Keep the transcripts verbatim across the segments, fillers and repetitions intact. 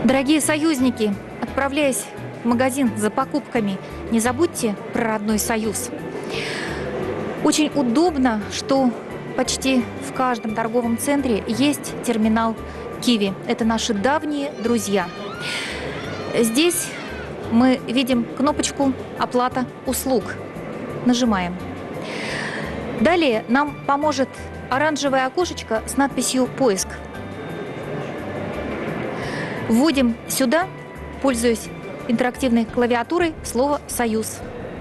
Дорогие союзники, отправляясь в магазин за покупками, не забудьте про родной Союз. Очень удобно, что почти в каждом торговом центре есть терминал Киви. Это наши давние друзья. Здесь мы видим кнопочку «Оплата услуг». Нажимаем. Далее нам поможет оранжевое окошечко с надписью «Поиск». Вводим сюда, пользуясь интерактивной клавиатурой, слово «Союз».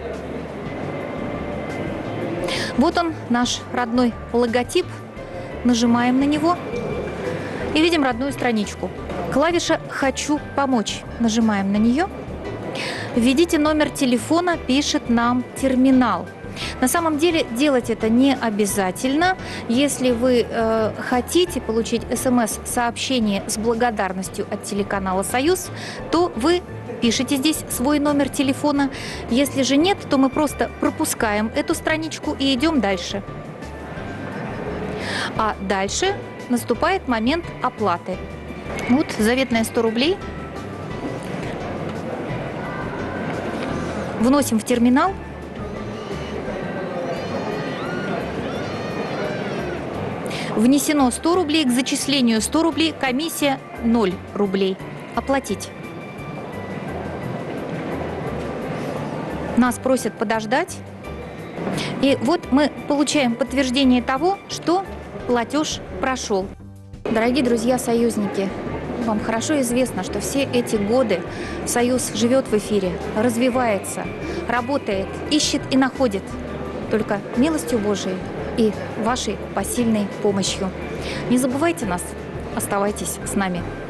Вот он, наш родной логотип. Нажимаем на него и видим родную страничку. Клавиша «Хочу помочь». Нажимаем на нее. Введите номер телефона, пишет нам терминал. На самом деле делать это не обязательно. Если вы э, хотите получить смс-сообщение с благодарностью от телеканала «Союз», то вы пишите здесь свой номер телефона. Если же нет, то мы просто пропускаем эту страничку и идем дальше. А дальше наступает момент оплаты. Вот заветные сто рублей. Вносим в терминал. Внесено сто рублей, к зачислению сто рублей, комиссия ноль рублей. Оплатить. Нас просят подождать. И вот мы получаем подтверждение того, что платеж прошел. Дорогие друзья-союзники, вам хорошо известно, что все эти годы Союз живет в эфире, развивается, работает, ищет и находит. Только милостью Божией и вашей посильной помощью. Не забывайте нас, оставайтесь с нами.